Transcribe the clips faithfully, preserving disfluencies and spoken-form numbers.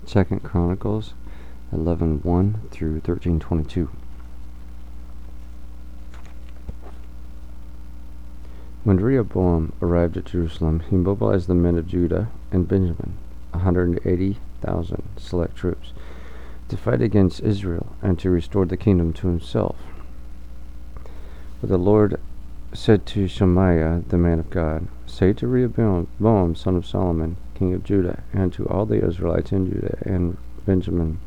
Second Chronicles eleven one through thirteen twenty-two. When Rehoboam arrived at Jerusalem, he mobilized the men of Judah and Benjamin, one hundred eighty thousand select troops, to fight against Israel and to restore the kingdom to himself. But the Lord said to Shemaiah, the man of God, "Say to Rehoboam, son of Solomon, king of Judah, and to all the Israelites in Judah and Benjamin,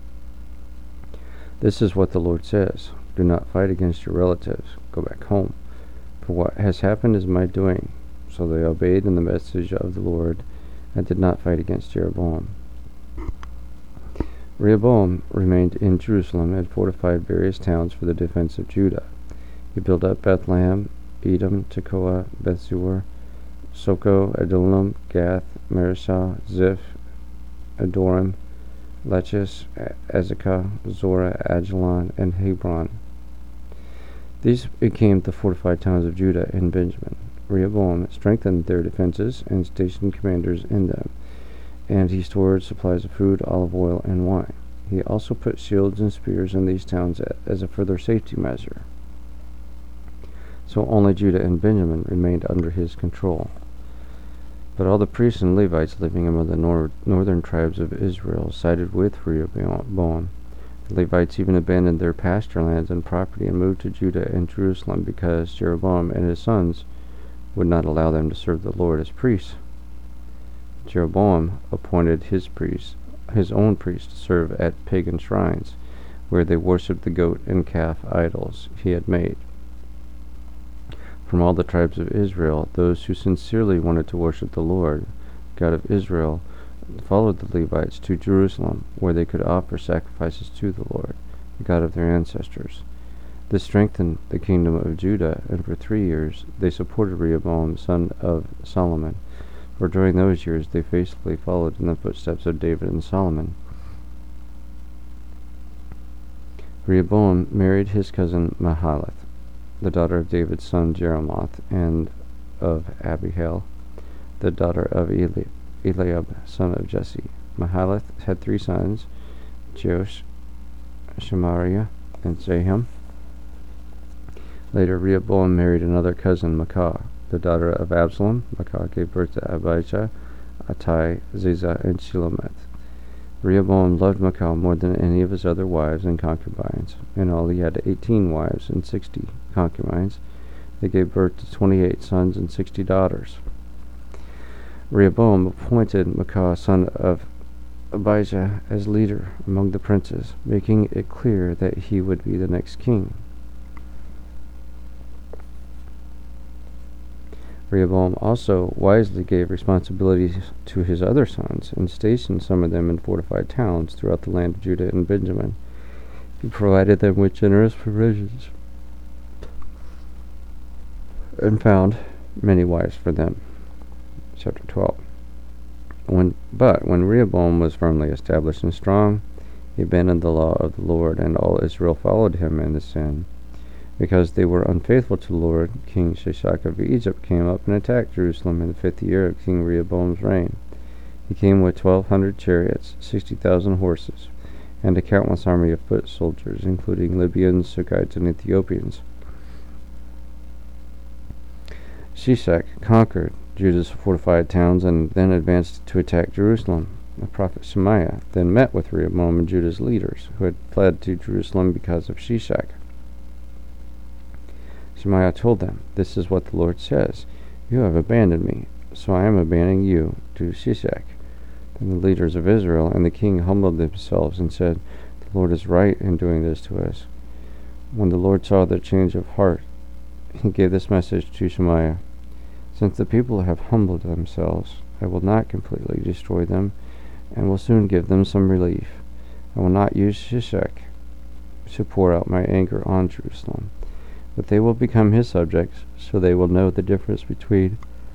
this is what the Lord says: Do not fight against your relatives. Go back home. For what has happened is my doing." So they obeyed in the message of the Lord and did not fight against Jeroboam. Rehoboam remained in Jerusalem and fortified various towns for the defense of Judah. He built up Bethlehem, Edom, Tekoa, Bethzur, Soko, Adullam, Gath, Mareshah, Ziph, Adoram, Lachish, Azekah, Zorah, Ajalon, and Hebron. These became the fortified towns of Judah and Benjamin. Rehoboam strengthened their defenses and stationed commanders in them, and he stored supplies of food, olive oil, and wine. He also put shields and spears in these towns as a further safety measure. So only Judah and Benjamin remained under his control. But all the priests and Levites living among the nor- northern tribes of Israel sided with Rehoboam. The Levites even abandoned their pasture lands and property and moved to Judah and Jerusalem because Jeroboam and his sons would not allow them to serve the Lord as priests. Jeroboam appointed his priests, his own priests, to serve at pagan shrines, where they worshipped the goat and calf idols he had made. From all the tribes of Israel, those who sincerely wanted to worship the Lord, God of Israel, followed the Levites to Jerusalem, where they could offer sacrifices to the Lord, the God of their ancestors. This strengthened the kingdom of Judah, and for three years they supported Rehoboam, son of Solomon, for during those years they faithfully followed in the footsteps of David and Solomon. Rehoboam married his cousin Mahalath, the daughter of David's son Jeremoth, and of Abihail, the daughter of Eli- Eliab, son of Jesse. Mahalath had three sons, Joash, Shemariah, and Zaham. Later, Rehoboam married another cousin, Maacah, the daughter of Absalom. Maacah gave birth to Abijah, Attai, Ziza, and Shelomith. Rehoboam loved Maacah more than any of his other wives and concubines. In all, he had eighteen wives and sixty concubines. They gave birth to twenty-eight sons and sixty daughters. Rehoboam appointed Maacah, son of Abijah, as leader among the princes, making it clear that he would be the next king. Rehoboam also wisely gave responsibilities to his other sons and stationed some of them in fortified towns throughout the land of Judah and Benjamin. He provided them with generous provisions and found many wives for them. Chapter twelve. When, but when Rehoboam was firmly established and strong, he abandoned the law of the Lord, and all Israel followed him in the sin. Because they were unfaithful to the Lord, King Shishak of Egypt came up and attacked Jerusalem in the fifth year of King Rehoboam's reign. He came with twelve hundred chariots, sixty thousand horses, and a countless army of foot soldiers, including Libyans, Sukkites, and Ethiopians. Shishak conquered Judah's fortified towns and then advanced to attack Jerusalem. The prophet Shemaiah then met with Rehoboam and Judah's leaders, who had fled to Jerusalem because of Shishak. Shemaiah told them, "This is what the Lord says: You have abandoned me, so I am abandoning you to Shishak." Then the leaders of Israel and the king humbled themselves and said, "The Lord is right in doing this to us." When the Lord saw their change of heart, he gave this message to Shemaiah: "Since the people have humbled themselves, I will not completely destroy them, and will soon give them some relief. I will not use Shishak to pour out my anger on Jerusalem, but they will become his subjects, so they will know the difference between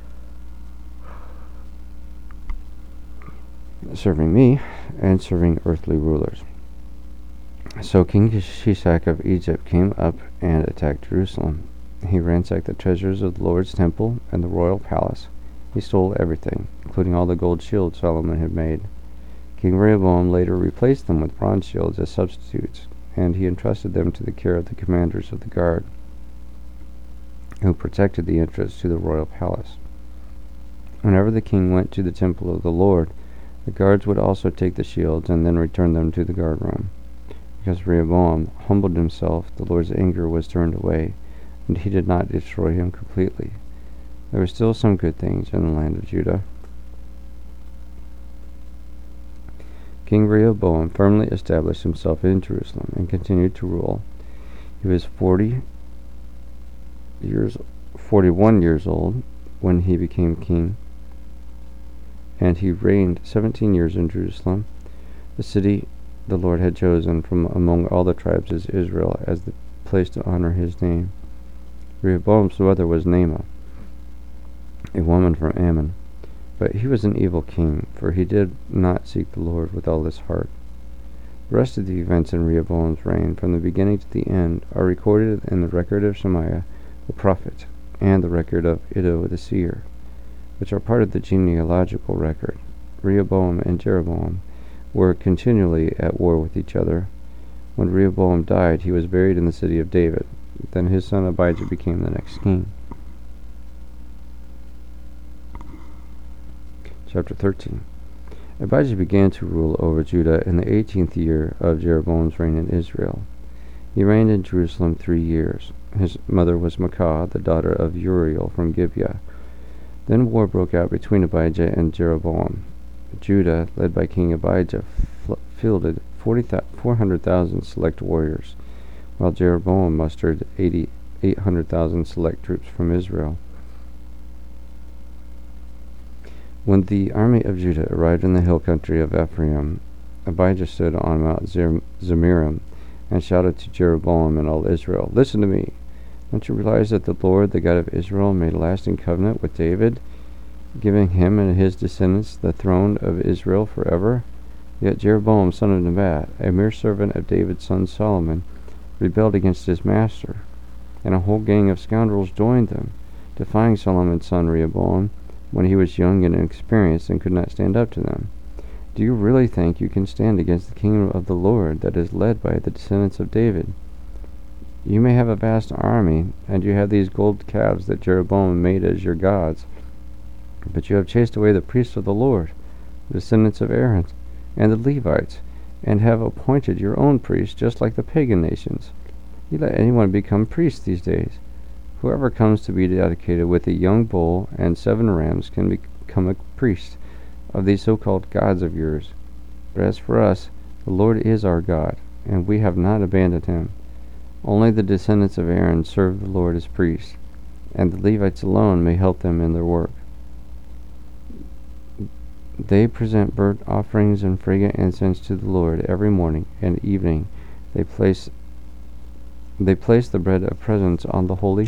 serving me and serving earthly rulers." So King Shishak of Egypt came up and attacked Jerusalem. He ransacked the treasures of the Lord's temple and the royal palace. He stole everything, including all the gold shields Solomon had made. King Rehoboam later replaced them with bronze shields as substitutes, and he entrusted them to the care of the commanders of the guard, who protected the entrance to the royal palace. Whenever the king went to the temple of the Lord, the guards would also take the shields and then return them to the guard room. Because Rehoboam humbled himself, the Lord's anger was turned away, and he did not destroy him completely. There were still some good things in the land of Judah. King Rehoboam firmly established himself in Jerusalem and continued to rule. He was forty years, forty-one years old when he became king, and he reigned seventeen years in Jerusalem, the city the Lord had chosen from among all the tribes of Israel as the place to honor his name. Rehoboam's mother was Naamah, a woman from Ammon. But he was an evil king, for he did not seek the Lord with all his heart. The rest of the events in Rehoboam's reign, from the beginning to the end, are recorded in the record of Shemaiah the prophet and the record of Iddo the seer, which are part of the genealogical record. Rehoboam and Jeroboam were continually at war with each other. When Rehoboam died, he was buried in the city of David. Then his son Abijah became the next king. Chapter thirteen. Abijah began to rule over Judah in the eighteenth year of Jeroboam's reign in Israel. He reigned in Jerusalem three years. His mother was Maacah, the daughter of Uriel from Gibeah. Then war broke out between Abijah and Jeroboam. Judah, led by King Abijah, fielded four hundred thousand select warriors, while Jeroboam mustered eight hundred thousand select troops from Israel. When the army of Judah arrived in the hill country of Ephraim, Abijah stood on Mount Zemiraim and shouted to Jeroboam and all Israel, "Listen to me! Don't you realize that the Lord, the God of Israel, made a lasting covenant with David, giving him and his descendants the throne of Israel forever? Yet Jeroboam, son of Nebat, a mere servant of David's son Solomon, rebelled against his master, and a whole gang of scoundrels joined them, defying Solomon's son Rehoboam when he was young and inexperienced and could not stand up to them. Do you really think you can stand against the kingdom of the Lord that is led by the descendants of David? You may have a vast army, and you have these gold calves that Jeroboam made as your gods, but you have chased away the priests of the Lord, the descendants of Aaron, and the Levites, and have appointed your own priests just like the pagan nations. You let anyone become priest these days. Whoever comes to be dedicated with a young bull and seven rams can become a priest of these so-called gods of yours. But as for us, the Lord is our God, and we have not abandoned him. Only the descendants of Aaron serve the Lord as priests, and the Levites alone may help them in their work. They present burnt offerings and fragrant incense to the Lord every morning and evening. They place they place the bread of presence on the holy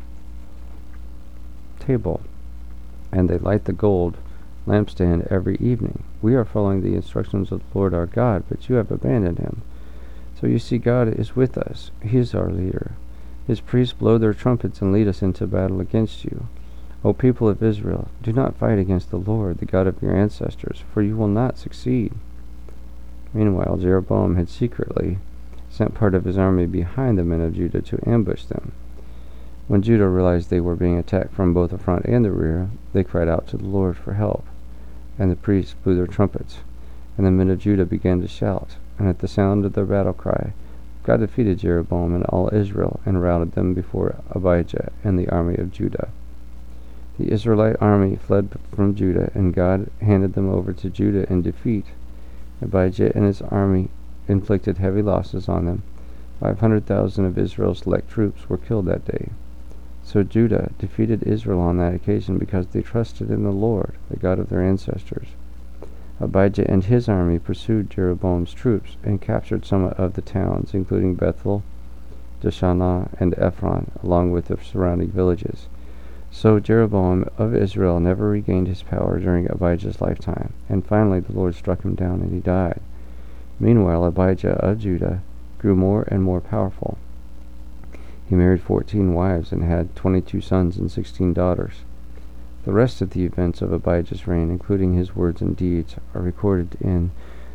table, and they light the gold lampstand every evening. We are following the instructions of the Lord our God, but you have abandoned him. So you see, God is with us. He is our leader. His priests blow their trumpets and lead us into battle against you. O people of Israel, do not fight against the Lord, the God of your ancestors, for you will not succeed." Meanwhile, Jeroboam had secretly sent part of his army behind the men of Judah to ambush them. When Judah realized they were being attacked from both the front and the rear, they cried out to the Lord for help, and the priests blew their trumpets, and the men of Judah began to shout, and at the sound of their battle cry, God defeated Jeroboam and all Israel, and routed them before Abijah and the army of Judah. The Israelite army fled from Judah, and God handed them over to Judah in defeat. Abijah and his army inflicted heavy losses on them. Five hundred thousand of Israel's select troops were killed that day. So Judah defeated Israel on that occasion because they trusted in the Lord, the God of their ancestors. Abijah and his army pursued Jeroboam's troops and captured some of the towns, including Bethel, Jeshanah, and Ephron, along with the surrounding villages. So Jeroboam of Israel never regained his power during Abijah's lifetime, and finally the Lord struck him down and he died. Meanwhile, Abijah of Judah grew more and more powerful. He married fourteen wives and had twenty-two sons and sixteen daughters. The rest of the events of Abijah's reign, including his words and deeds, are recorded in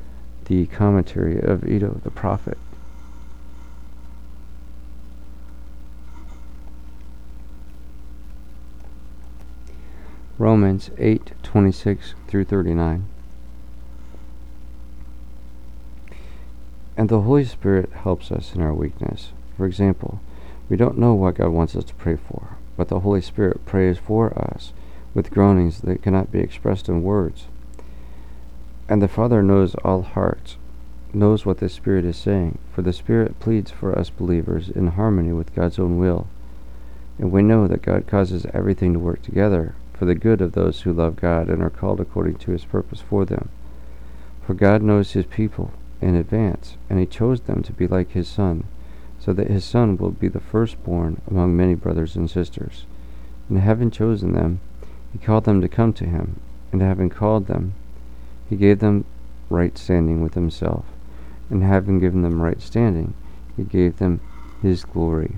the commentary of Iddo the prophet. Romans eight twenty-six through thirty-nine. And the Holy Spirit helps us in our weakness. For example, we don't know what God wants us to pray for, but the Holy Spirit prays for us with groanings that cannot be expressed in words. And the Father knows all hearts, knows what the Spirit is saying, for the Spirit pleads for us believers in harmony with God's own will. And we know that God causes everything to work together for the good of those who love God and are called according to his purpose for them. For God knows his people in advance, and he chose them to be like his Son, so that his Son will be the firstborn among many brothers and sisters. And having chosen them, he called them to come to him, and having called them, he gave them right standing with himself, and having given them right standing, he gave them his glory.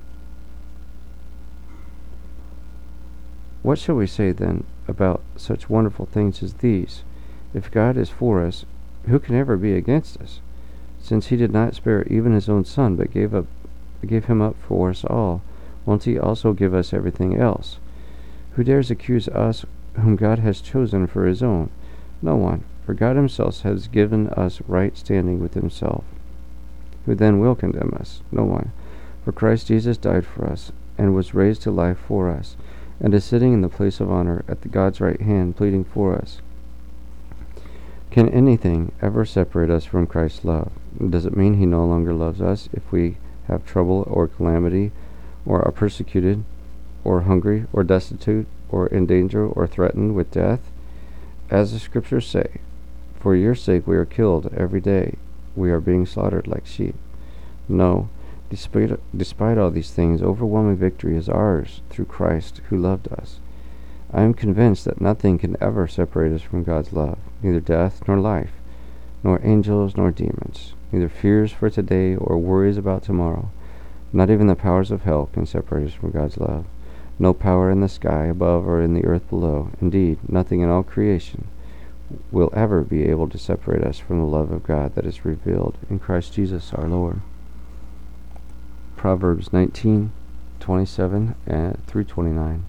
What shall we say then about such wonderful things as these? If God is for us, who can ever be against us? Since he did not spare even his own Son, but gave up, gave him up for us all, won't he also give us everything else? Who dares accuse us whom God has chosen for his own? No one, for God himself has given us right standing with himself. Who then will condemn us? No one. For Christ Jesus died for us, and was raised to life for us, and is sitting in the place of honor at the God's right hand, pleading for us. Can anything ever separate us from Christ's love? Does it mean he no longer loves us if we have trouble or calamity, or are persecuted, or hungry, or destitute, or in danger, or threatened with death? As the scriptures say, for your sake we are killed every day, we are being slaughtered like sheep. No, despite, despite all these things, overwhelming victory is ours through Christ who loved us. I am convinced that nothing can ever separate us from God's love, neither death nor life, nor angels nor demons, neither fears for today or worries about tomorrow. Not even the powers of hell can separate us from God's love. No power in the sky above or in the earth below, indeed, nothing in all creation, will ever be able to separate us from the love of God that is revealed in Christ Jesus our Lord. Proverbs nineteen twenty-seven through twenty-nine.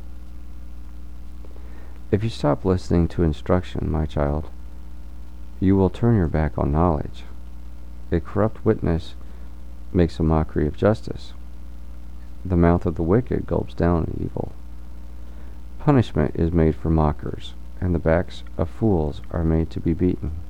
If you stop listening to instruction, my child, you will turn your back on knowledge. A corrupt witness makes a mockery of justice. The mouth of the wicked gulps down evil. Punishment is made for mockers, and the backs of fools are made to be beaten.